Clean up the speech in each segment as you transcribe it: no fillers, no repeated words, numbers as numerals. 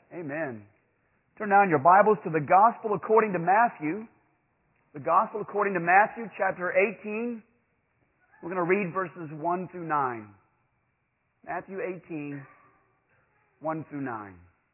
Amen. Turn now in your Bibles to the Gospel according to Matthew. The Gospel according to Matthew, chapter 18. We're going to read verses 1 through 9. Matthew 18, 1 through 9.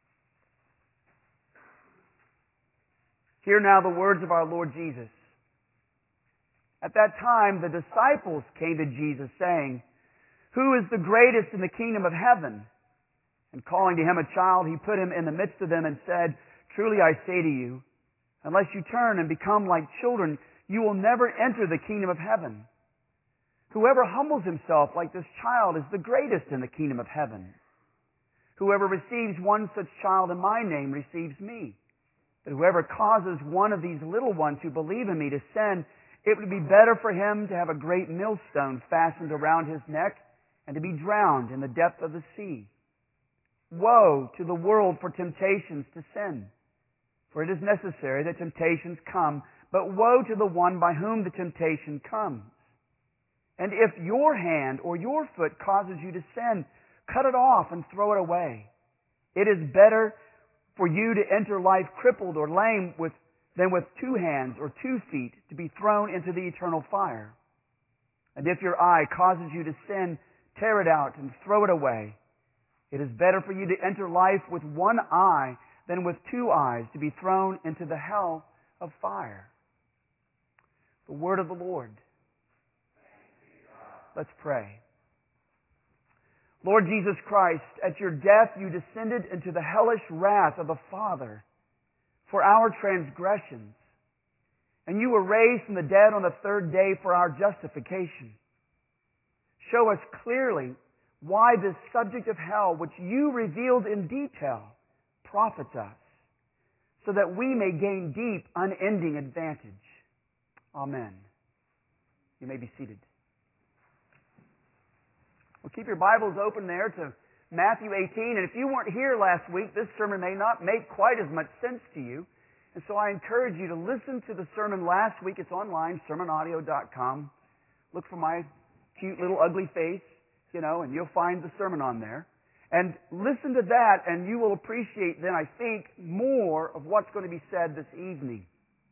Hear now the words of our Lord Jesus. At that time, the disciples came to Jesus, saying, "Who is the greatest in the kingdom of heaven?" And calling to him a child, he put him in the midst of them and said, "Truly I say to you, unless you turn and become like children, you will never enter the kingdom of heaven. Whoever humbles himself like this child is the greatest in the kingdom of heaven. Whoever receives one such child in my name receives me. But whoever causes one of these little ones who believe in me to sin, it would be better for him to have a great millstone fastened around his neck and to be drowned in the depth of the sea. Woe to the world for temptations to sin. For it is necessary that temptations come, but woe to the one by whom the temptation comes. And if your hand or your foot causes you to sin, cut it off and throw it away. It is better for you to enter life crippled or lame than with 2 hands or 2 feet to be thrown into the eternal fire. And if your eye causes you to sin, tear it out and throw it away. It is better for you to enter life with 1 eye than with 2 eyes to be thrown into the hell of fire." The word of the Lord. Let's pray. Lord Jesus Christ, at your death you descended into the hellish wrath of the Father for our transgressions, and you were raised from the dead on the 3rd day for our justification. Show us clearly why this subject of hell, which you revealed in detail, profits us, so that we may gain deep, unending advantage. Amen. You may be seated. Well, keep your Bibles open there to Matthew 18. And if you weren't here last week, this sermon may not make quite as much sense to you. And so I encourage you to listen to the sermon last week. It's online, sermonaudio.com. Look for my cute little ugly face, and you'll find the sermon on there. And listen to that, and you will appreciate then, I think, more of what's going to be said this evening.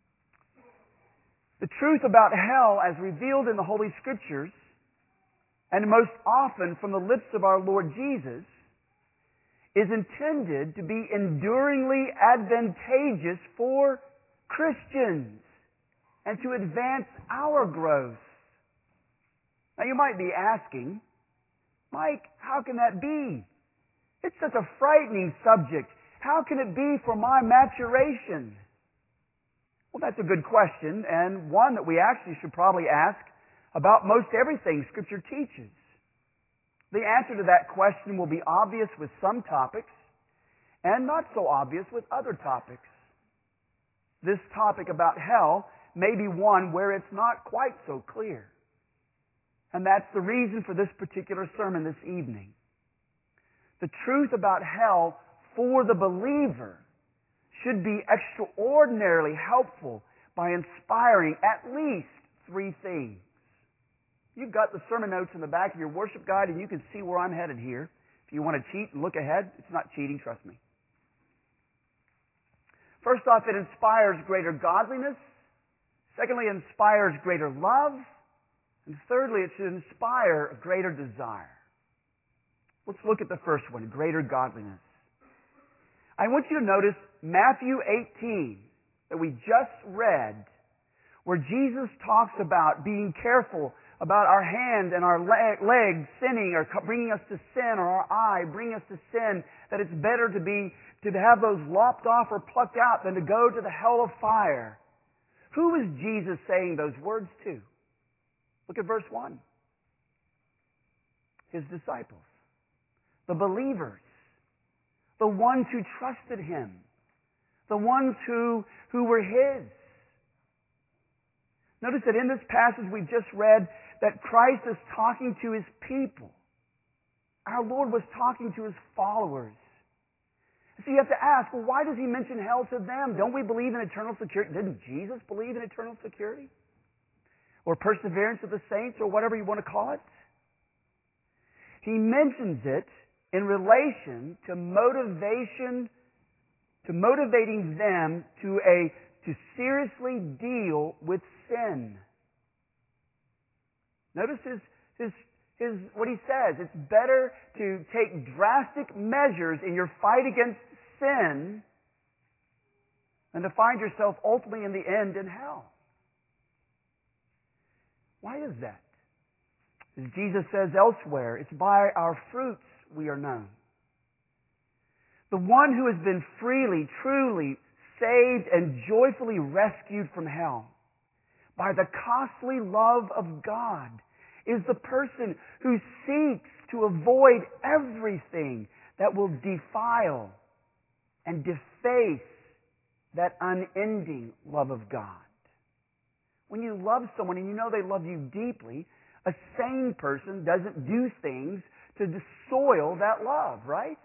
The truth about hell, as revealed in the Holy Scriptures, and most often from the lips of our Lord Jesus, is intended to be enduringly advantageous for Christians and to advance our growth. Now you might be asking, "Mike, how can that be? It's such a frightening subject. How can it be for my maturation?" Well, that's a good question, and one that we actually should probably ask about most everything Scripture teaches. The answer to that question will be obvious with some topics and not so obvious with other topics. This topic about hell may be one where it's not quite so clear. And that's the reason for this particular sermon this evening. The truth about hell for the believer should be extraordinarily helpful by inspiring at least 3 things. You've got the sermon notes in the back of your worship guide, and you can see where I'm headed here. If you want to cheat and look ahead, it's not cheating, trust me. First off, it inspires greater godliness. Secondly, it inspires greater love. And thirdly, it should inspire a greater desire. Let's look at the first one, greater godliness. I want you to notice Matthew 18 that we just read, where Jesus talks about being careful about our hand and our leg sinning or bringing us to sin, or our eye bringing us to sin, that it's better to have those lopped off or plucked out than to go to the hell of fire. Who is Jesus saying those words to? Look at verse 1. His disciples. The believers. The ones who trusted Him. The ones who were His. Notice that in this passage we just read that Christ is talking to His people. Our Lord was talking to His followers. So you have to ask, well, why does He mention hell to them? Don't we believe in eternal security? Didn't Jesus believe in eternal security? Or perseverance of the saints, or whatever you want to call it? He mentions it in relation to motivation to motivating them to seriously deal with sin. Notice what he says. It's better to take drastic measures in your fight against sin than to find yourself ultimately in the end in hell. Why is that? As Jesus says elsewhere, it's by our fruits we are known. The one who has been freely, truly saved and joyfully rescued from hell by the costly love of God is the person who seeks to avoid everything that will defile and deface that unending love of God. When you love someone and you know they love you deeply, a sane person doesn't do things to soil that love, right?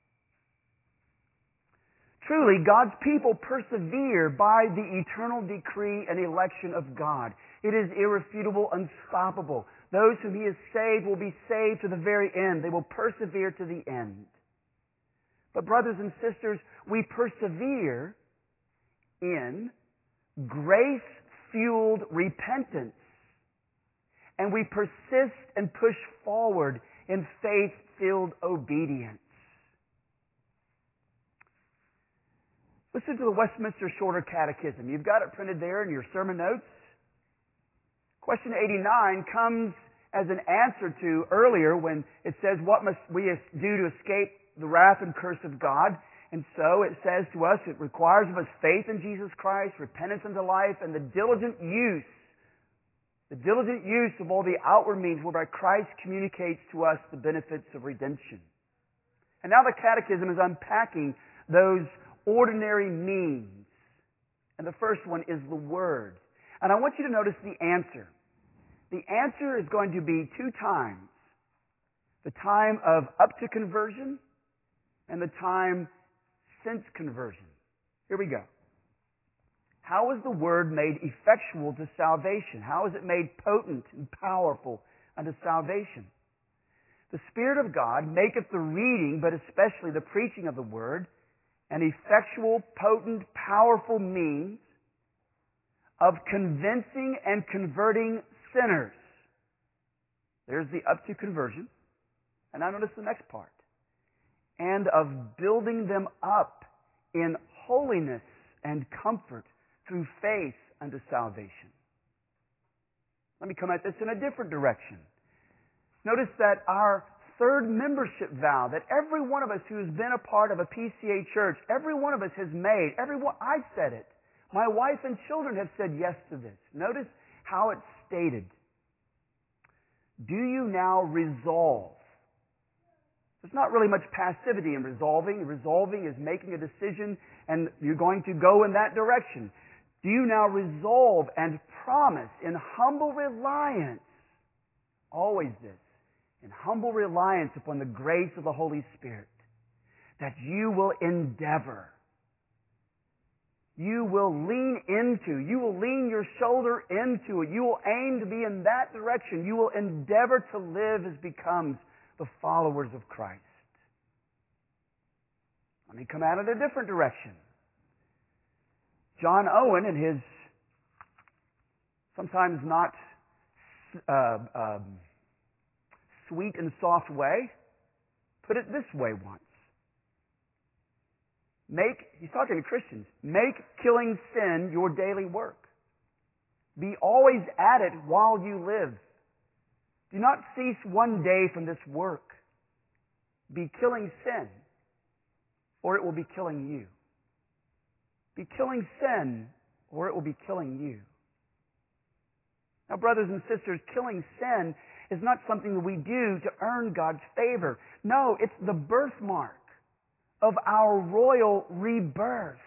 Truly, God's people persevere by the eternal decree and election of God. It is irrefutable, unstoppable. Those whom He has saved will be saved to the very end. They will persevere to the end. But brothers and sisters, we persevere in grace-fueled repentance. And we persist and push forward in faith-filled obedience. Listen to the Westminster Shorter Catechism. You've got it printed there in your sermon notes. Question 89 comes as an answer to earlier when it says, what must we do to escape the wrath and curse of God? And so it says to us, it requires of us faith in Jesus Christ, repentance unto life, and the diligent use of all the outward means whereby Christ communicates to us the benefits of redemption. And now the Catechism is unpacking those ordinary means. And the first one is the Word. And I want you to notice the answer. The answer is going to be two times. The time of up to conversion and the time since conversion. Here we go. How is the Word made effectual to salvation? How is it made potent and powerful unto salvation? The Spirit of God maketh the reading, but especially the preaching of the Word, an effectual, potent, powerful means of convincing and converting sinners. There's the up to conversion. And now notice the next part. And of building them up in holiness and comfort through faith unto salvation. Let me come at this in a different direction. Notice that our third membership vow that every one of us who has been a part of a PCA church, every one of us has made, I said it. My wife and children have said yes to this. Notice how it's stated. Do you now resolve? There's not really much passivity in resolving. Resolving is making a decision and you're going to go in that direction. Do you now resolve and promise in humble reliance, always this, in humble reliance upon the grace of the Holy Spirit, that you will endeavor, you will lean your shoulder into it, you will aim to be in that direction, you will endeavor to live as becomes the followers of Christ. Let me come at it a different direction. John Owen, in his sometimes not sweet and soft way, put it this way once. He's talking to Christians, make killing sin your daily work. Be always at it while you live. Do not cease one day from this work. Be killing sin, or it will be killing you. Be killing sin, or it will be killing you. Now, brothers and sisters, killing sin is not something that we do to earn God's favor. No, it's the birthmark of our royal rebirth.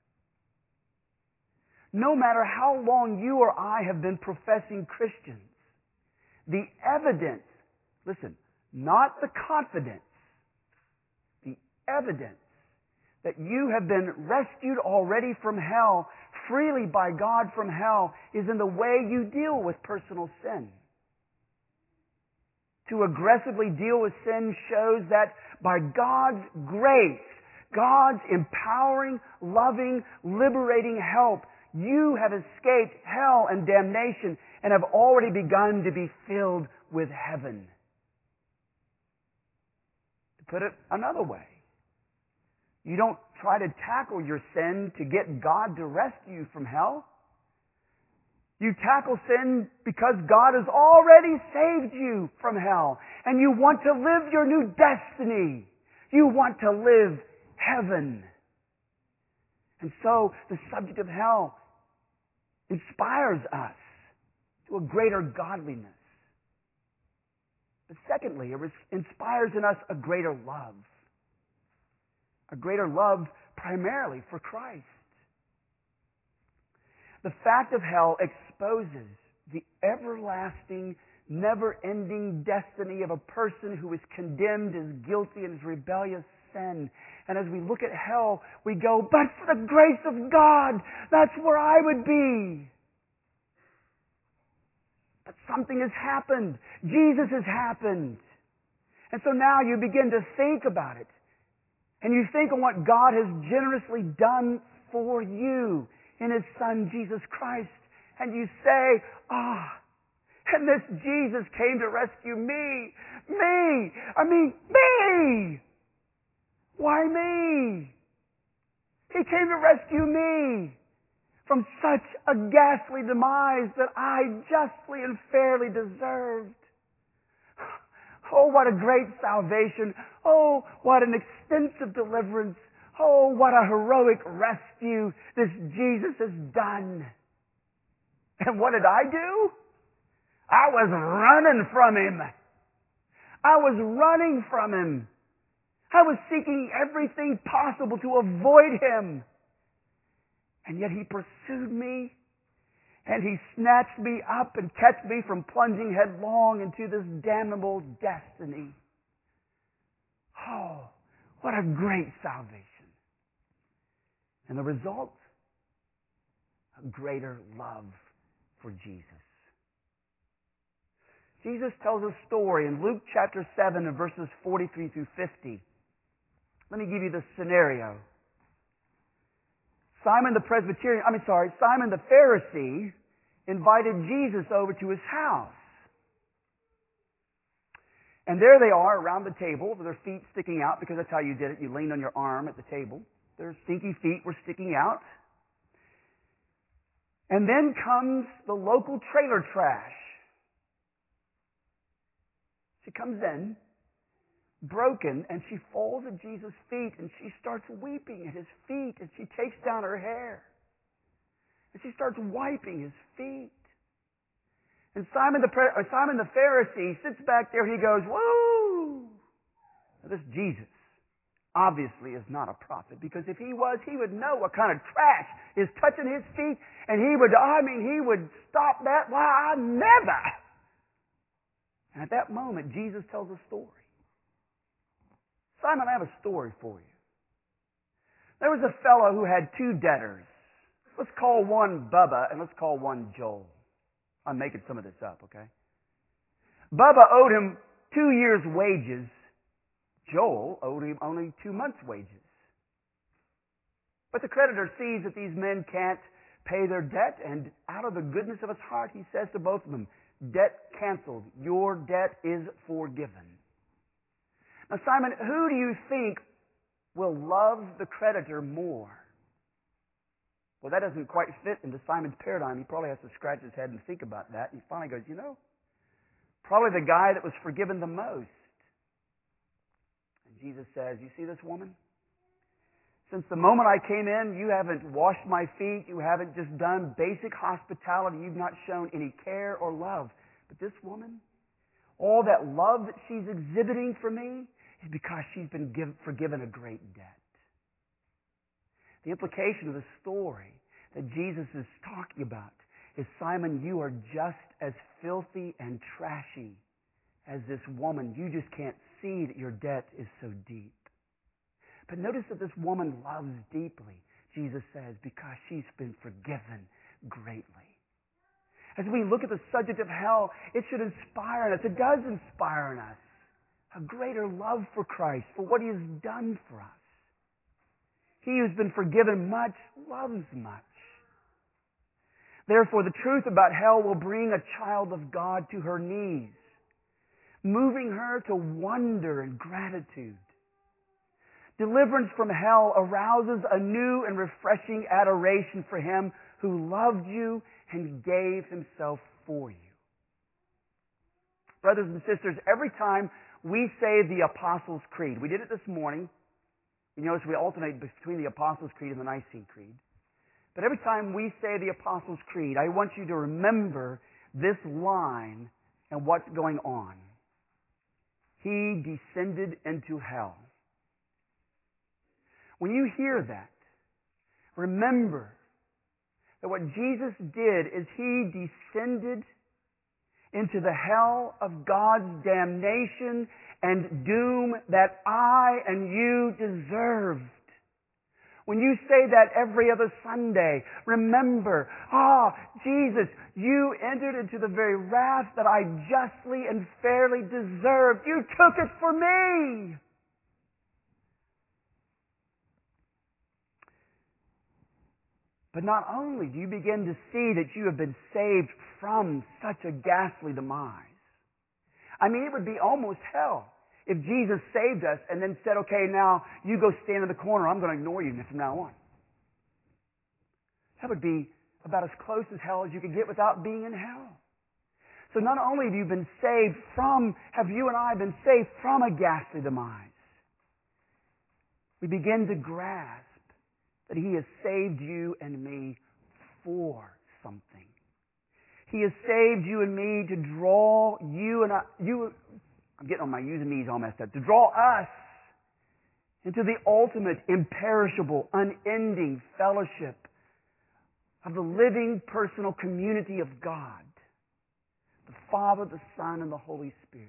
No matter how long you or I have been professing Christians, the evidence, listen, not the confidence, the evidence that you have been rescued already from hell, freely by God from hell, is in the way you deal with personal sin. To aggressively deal with sin shows that by God's grace, God's empowering, loving, liberating help, you have escaped hell and damnation and have already begun to be filled with heaven. To put it another way, you don't try to tackle your sin to get God to rescue you from hell. You tackle sin because God has already saved you from hell. And you want to live your new destiny. You want to live heaven. And so the subject of hell inspires us to a greater godliness. But secondly, it inspires in us a greater love. A greater love primarily for Christ. The fact of hell exposes the everlasting, never-ending destiny of a person who is condemned as guilty in his rebellious sin. And as we look at hell, we go, but for the grace of God, that's where I would be. But something has happened. Jesus has happened. And so now you begin to think about it. And you think on what God has generously done for you in His Son, Jesus Christ. And you say, and this Jesus came to rescue me. Me! Why me? He came to rescue me from such a ghastly demise that I justly and fairly deserved. Oh, what a great salvation. Oh, what an extensive deliverance. Oh, what a heroic rescue this Jesus has done. And what did I do? I was running from Him. I was running from Him. I was seeking everything possible to avoid Him. And yet He pursued me, and He snatched me up and kept me from plunging headlong into this damnable destiny. Oh, what a great salvation. And the result? A greater love for Jesus. Jesus tells a story in Luke chapter 7 and verses 43 through 50. Let me give you the scenario. Simon the Pharisee invited Jesus over to his house. And there they are around the table with their feet sticking out, because that's how you did it. You leaned on your arm at the table. Their stinky feet were sticking out. And then comes the local trailer trash. She comes in, broken, and she falls at Jesus' feet, and she starts weeping at His feet, and she takes down her hair. And she starts wiping His feet. And Simon the Pharisee sits back there, he goes, woo! Now this Jesus obviously is not a prophet, because if he was, he would know what kind of trash is touching his feet, and he would stop that. Why, I never! And at that moment, Jesus tells a story. Simon, I have a story for you. There was a fellow who had two debtors. Let's call one Bubba and let's call one Joel. I'm making some of this up, okay? Bubba owed him 2 years' wages. Joel owed him only 2 months' wages. But the creditor sees that these men can't pay their debt, and out of the goodness of his heart, he says to both of them, debt canceled. Your debt is forgiven. Now, Simon, who do you think will love the creditor more? Well, that doesn't quite fit into Simon's paradigm. He probably has to scratch his head and think about that. And he finally goes, probably the guy that was forgiven the most. And Jesus says, you see this woman? Since the moment I came in, you haven't washed my feet. You haven't just done basic hospitality. You've not shown any care or love. But this woman, all that love that she's exhibiting for me is because she's been forgiven a great debt. The implication of the story that Jesus is talking about is, Simon, you are just as filthy and trashy as this woman. You just can't see that your debt is so deep. But notice that this woman loves deeply, Jesus says, because she's been forgiven greatly. As we look at the subject of hell, it should inspire us. It does inspire in us a greater love for Christ, for what He has done for us. He who's been forgiven much loves much. Therefore, the truth about hell will bring a child of God to her knees, moving her to wonder and gratitude. Deliverance from hell arouses a new and refreshing adoration for Him who loved you and gave Himself for you. Brothers and sisters, every time we say the Apostles' Creed, we did it this morning. You notice we alternate between the Apostles' Creed and the Nicene Creed. But every time we say the Apostles' Creed, I want you to remember this line and what's going on. He descended into hell. When you hear that, remember that what Jesus did is He descended into the hell of God's damnation and doom that I and you deserved. When you say that every other Sunday, remember, Jesus, you entered into the very wrath that I justly and fairly deserved. You took it for me. But not only do you begin to see that you have been saved from such a ghastly demise. I mean, it would be almost hell if Jesus saved us and then said, okay, now you go stand in the corner. I'm going to ignore you from now on. That would be about as close as hell as you could get without being in hell. So not only have you and I been saved from a ghastly demise, we begin to grasp that He has saved you and me for something. He has saved you and me to draw I'm getting on my yous and me's all messed up, to draw us into the ultimate, imperishable, unending fellowship of the living personal community of God, the Father, the Son, and the Holy Spirit.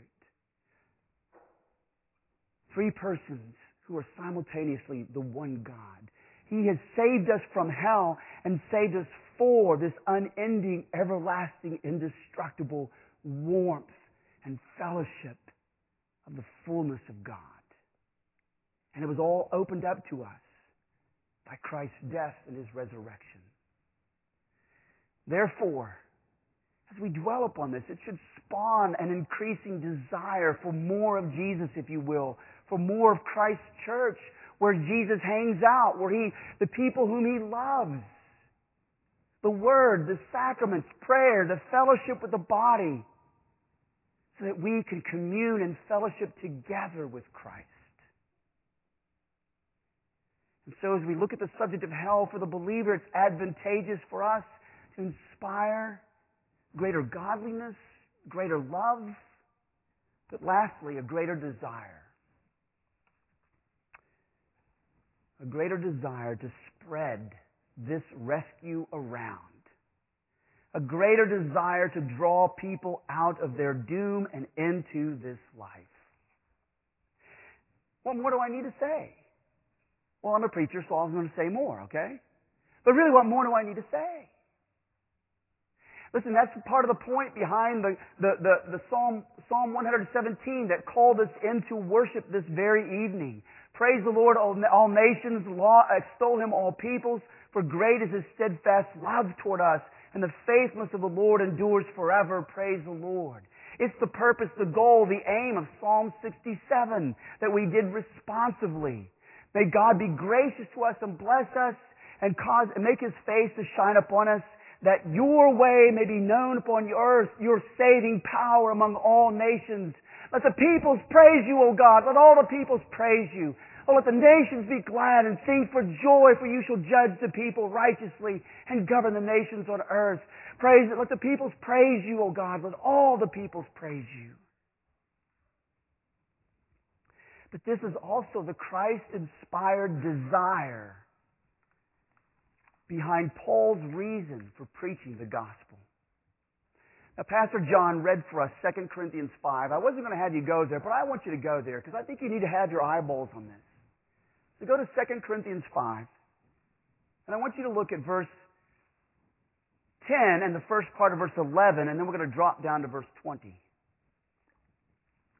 Three persons who are simultaneously the one God. He has saved us from hell and saved us for this unending, everlasting, indestructible warmth and fellowship of the fullness of God. And it was all opened up to us by Christ's death and His resurrection. Therefore, as we dwell upon this, it should spawn an increasing desire for more of Jesus, if you will, for more of Christ's church, where Jesus hangs out, the people whom He loves. The Word, the sacraments, prayer, the fellowship with the body, so that we can commune and fellowship together with Christ. And so as we look at the subject of hell for the believer, it's advantageous for us to inspire greater godliness, greater love, but lastly, a greater desire. A greater desire to spread this rescue around. A greater desire to draw people out of their doom and into this life. What more do I need to say? Well, I'm a preacher, so I'm going to say more, okay? But really, what more do I need to say? Listen, that's part of the point behind the Psalm 117 that called us into worship this very evening. Praise the Lord, all nations, extol Him, all peoples, for great is His steadfast love toward us, and the faithfulness of the Lord endures forever. Praise the Lord. It's the purpose, the goal, the aim of Psalm 67 that we did responsively. May God be gracious to us and bless us and make His face to shine upon us, that your way may be known upon the earth, your saving power among all nations. Let the peoples praise you, O God. Let all the peoples praise you. Oh, let the nations be glad and sing for joy, for you shall judge the people righteously and govern the nations on earth. Let the peoples praise you, O God. Let all the peoples praise you. But this is also the Christ-inspired desire behind Paul's reason for preaching the gospel. Now, Pastor John read for us 2 Corinthians 5. I wasn't going to have you go there, but I want you to go there because I think you need to have your eyeballs on this. So go to 2 Corinthians 5, and I want you to look at verse 10 and the first part of verse 11, and then we're going to drop down to verse 20.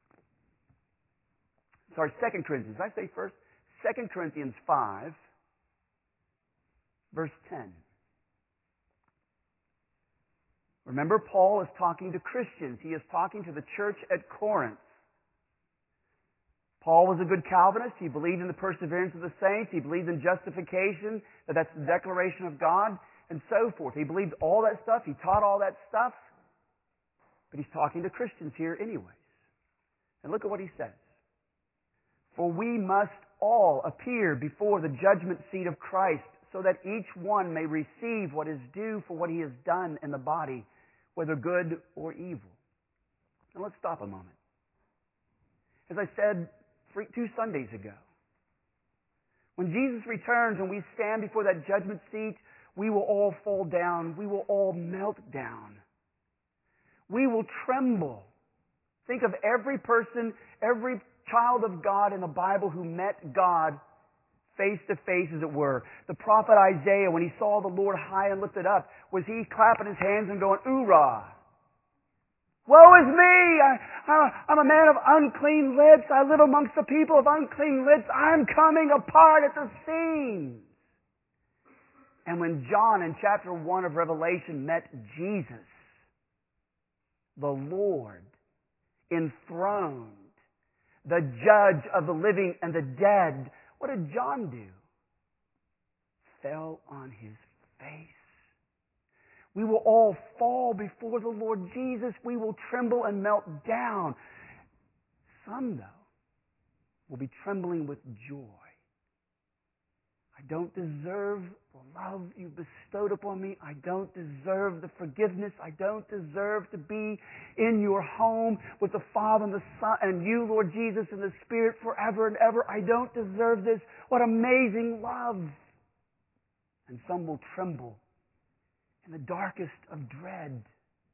Sorry, 2 Corinthians. Did I say first? 2 Corinthians 5. verse 10. Remember, Paul is talking to Christians. He is talking to the church at Corinth. Paul was a good Calvinist. He believed in the perseverance of the saints. He believed in justification, that's the declaration of God, and so forth. He believed all that stuff. He taught all that stuff. But he's talking to Christians here anyways. And look at what he says. For we must all appear before the judgment seat of Christ, so that each one may receive what is due for what he has done in the body, whether good or evil. Now let's stop a moment. As I said 2 Sundays ago, when Jesus returns and we stand before that judgment seat, we will all fall down. We will all melt down. We will tremble. Think of every person, every child of God in the Bible who met God face to face, as it were. The prophet Isaiah, when he saw the Lord high and lifted up, was he clapping his hands and going, "Oorah! Woe is me! I'm a man of unclean lips. I live amongst the people of unclean lips. I'm coming apart at the seams." And when John in chapter 1 of Revelation met Jesus, the Lord, enthroned, the judge of the living and the dead, what did John do? Fell on his face. We will all fall before the Lord Jesus. We will tremble and melt down. Some, though, will be trembling with joy. I don't deserve the love you bestowed upon me. I don't deserve the forgiveness. I don't deserve to be in your home with the Father and the Son and you, Lord Jesus, and the Spirit forever and ever. I don't deserve this. What amazing love. And some will tremble in the darkest of dread.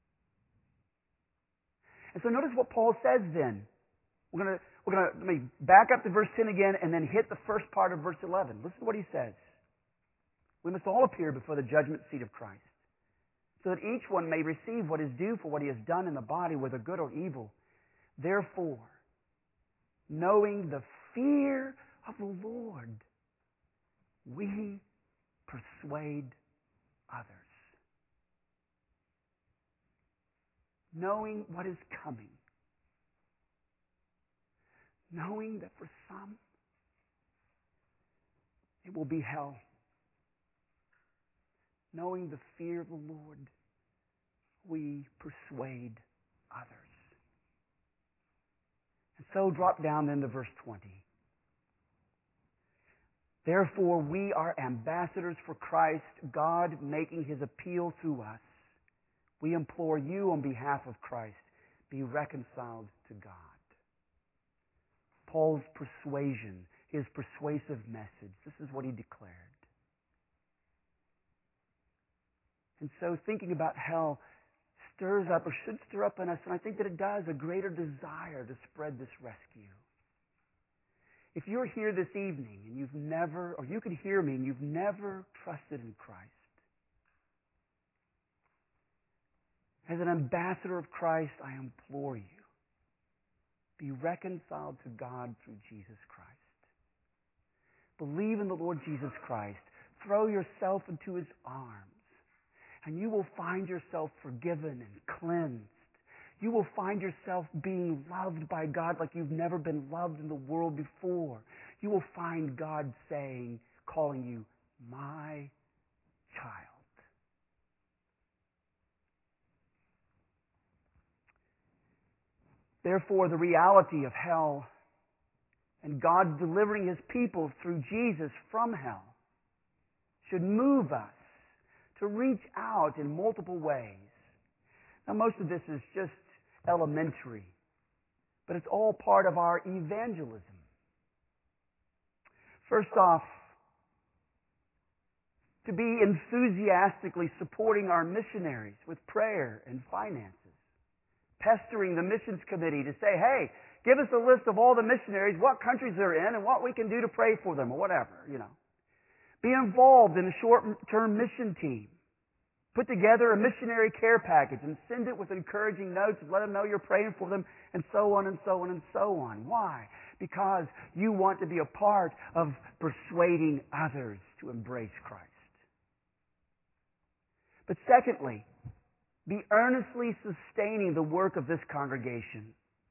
And so notice what Paul says then. Let me back up to verse 10 again and then hit the first part of verse 11. Listen to what he says. We must all appear before the judgment seat of Christ, so that each one may receive what is due for what he has done in the body, whether good or evil. Therefore, knowing the fear of the Lord, we persuade others. Knowing what is coming. Knowing that for some, it will be hell. Knowing the fear of the Lord, we persuade others. And so drop down then to verse 20. Therefore, we are ambassadors for Christ, God making his appeal through us. We implore you on behalf of Christ, be reconciled to God. Paul's persuasion, his persuasive message, this is what he declared. And so thinking about hell stirs up, or should stir up in us, and I think that it does, a greater desire to spread this rescue. If you're here this evening and you've never, or you could hear me and you've never trusted in Christ, as an ambassador of Christ, I implore you, be reconciled to God through Jesus Christ. Believe in the Lord Jesus Christ. Throw yourself into his arms, and you will find yourself forgiven and cleansed. You will find yourself being loved by God like you've never been loved in the world before. You will find God saying, calling you, my child. Therefore, the reality of hell and God delivering his people through Jesus from hell should move us to reach out in multiple ways. Now, most of this is just elementary, but it's all part of our evangelism. First off, to be enthusiastically supporting our missionaries with prayer and finances. Pestering the missions committee to say, hey, give us a list of all the missionaries, what countries they're in, and what we can do to pray for them, or whatever, Be involved in a short-term mission team. Put together a missionary care package and send it with encouraging notes and let them know you're praying for them, and so on and so on and so on. Why? Because you want to be a part of persuading others to embrace Christ. But secondly, be earnestly sustaining the work of this congregation.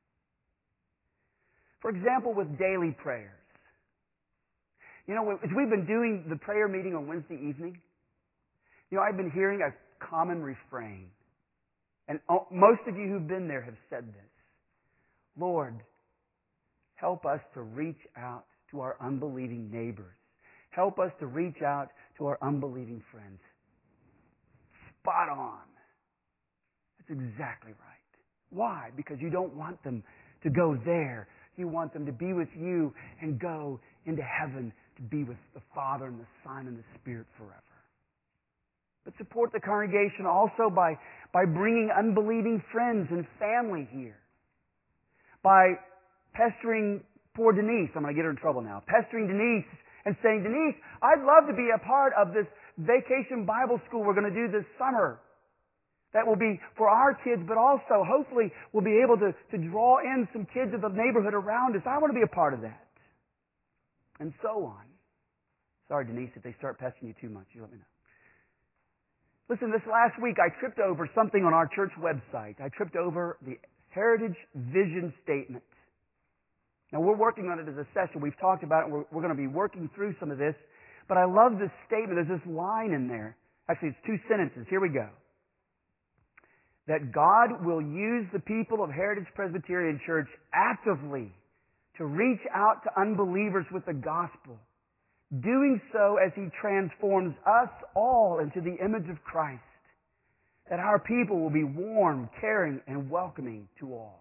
For example, with daily prayers. You know, as we've been doing the prayer meeting on Wednesday evening, you know, I've been hearing a common refrain. And most of you who've been there have said this. Lord, help us to reach out to our unbelieving neighbors. Help us to reach out to our unbelieving friends. Spot on. That's exactly right. Why? Because you don't want them to go there. You want them to be with you and go into heaven to be with the Father and the Son and the Spirit forever. But support the congregation also by bringing unbelieving friends and family here. By pestering poor Denise. I'm going to get her in trouble now. Pestering Denise and saying, Denise, I'd love to be a part of this vacation Bible school we're going to do this summer. That will be for our kids, but also hopefully we'll be able to draw in some kids of the neighborhood around us. I want to be a part of that. And so on. Sorry, Denise, if they start pestering you too much, you let me know. Listen, this last week I tripped over something on our church website. I tripped over the Heritage Vision Statement. Now, we're working on it as a session. We've talked about it. We're going to be working through some of this. But I love this statement. There's this line in there. Actually, it's 2 sentences. Here we go. That God will use the people of Heritage Presbyterian Church actively to reach out to unbelievers with the gospel, doing so as He transforms us all into the image of Christ, that our people will be warm, caring, and welcoming to all.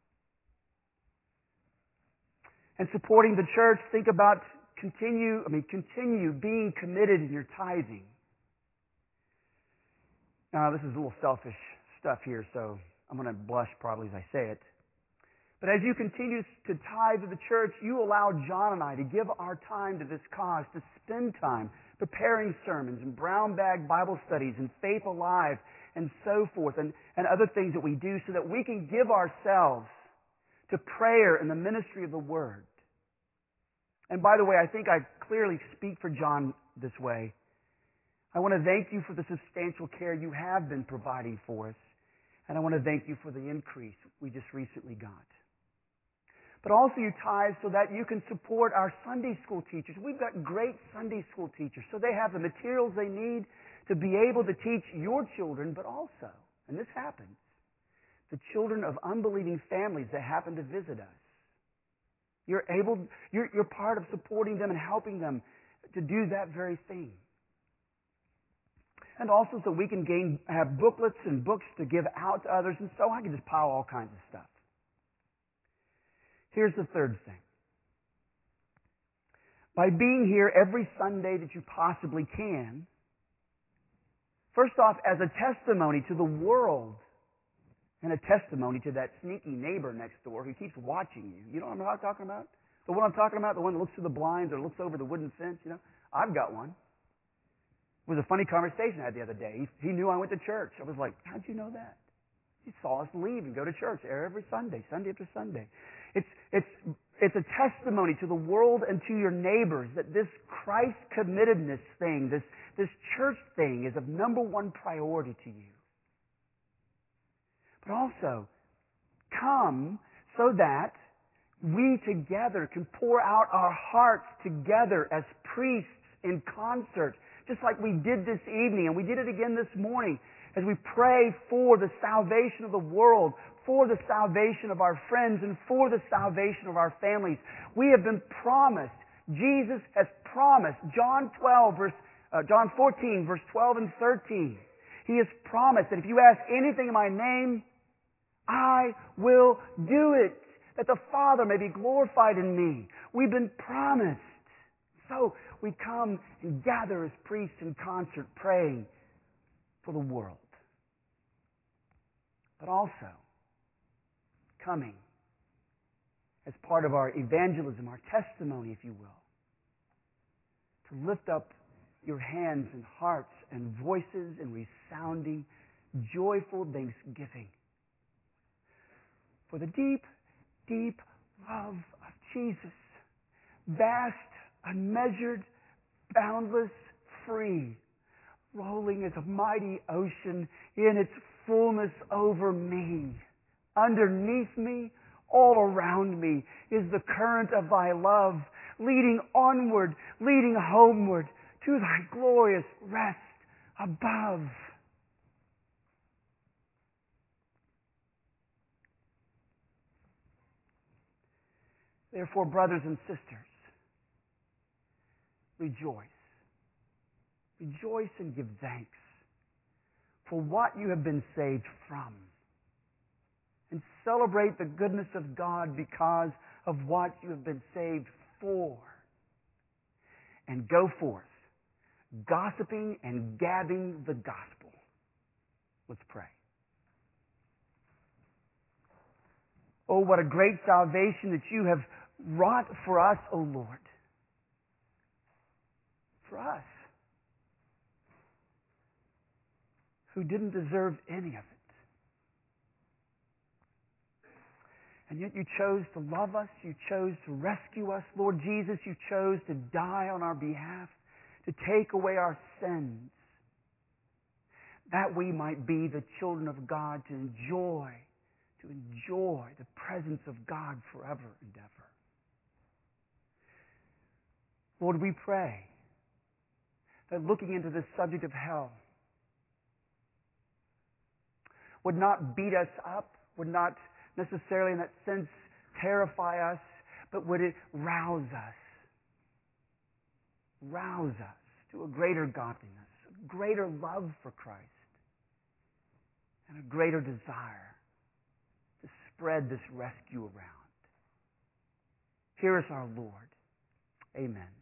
And supporting the church, think about continue being committed in your tithing. Now, this is a little selfish stuff here, so I'm going to blush probably as I say it. But as you continue to tithe to the church, you allow John and I to give our time to this cause, to spend time preparing sermons and brown bag Bible studies and Faith Alive and so forth and other things that we do so that we can give ourselves to prayer and the ministry of the Word. And by the way, I think I clearly speak for John this way. I want to thank you for the substantial care you have been providing for us. And I want to thank you for the increase we just recently got. But also you tithe so that you can support our Sunday school teachers. We've got great Sunday school teachers, so they have the materials they need to be able to teach your children, but also, and this happens, the children of unbelieving families that happen to visit us. You're part of supporting them and helping them to do that very thing. And also so we can have booklets and books to give out to others, and so I can just pile all kinds of stuff. Here's the third thing. By being here every Sunday that you possibly can, first off, as a testimony to the world, and a testimony to that sneaky neighbor next door who keeps watching you. You know what I'm talking about? The one I'm talking about, the one that looks through the blinds or looks over the wooden fence, you know? I've got one. It was a funny conversation I had the other day. He knew I went to church. I was like, how'd you know that? He saw us leave and go to church every Sunday, Sunday after Sunday. It's a testimony to the world and to your neighbors that this Christ committedness thing, this church thing is of number one priority to you. But also, come so that we together can pour out our hearts together as priests in concert, just like we did this evening, and we did it again this morning, as we pray for the salvation of the world, for the salvation of our friends, and for the salvation of our families. We have been promised, Jesus has promised, John 14, verse 12 and 13. He has promised that if you ask anything in my name, I will do it, that the Father may be glorified in me. We've been promised. So we come and gather as priests in concert praying for the world. But also coming as part of our evangelism, our testimony, if you will, to lift up your hands and hearts and voices in resounding, joyful thanksgiving for the deep, deep love of Jesus, vast, unmeasured, boundless, free, rolling as a mighty ocean in its fullness over me. Underneath me, all around me, is the current of thy love, leading onward, leading homeward to thy glorious rest above. Therefore, brothers and sisters, rejoice. Rejoice and give thanks for what you have been saved from. And celebrate the goodness of God because of what you have been saved for. And go forth, gossiping and gabbing the gospel. Let's pray. Oh, what a great salvation that you have wrought for us, O Lord. For us, who didn't deserve any of it. And yet you chose to love us. You chose to rescue us. Lord Jesus, you chose to die on our behalf, to take away our sins, that we might be the children of God, to enjoy the presence of God forever and ever. Lord, we pray that looking into this subject of hell would not beat us up, would not necessarily in that sense terrify us, but would it rouse us to a greater godliness, a greater love for Christ, and a greater desire to spread this rescue around. Hear us, our Lord. Amen.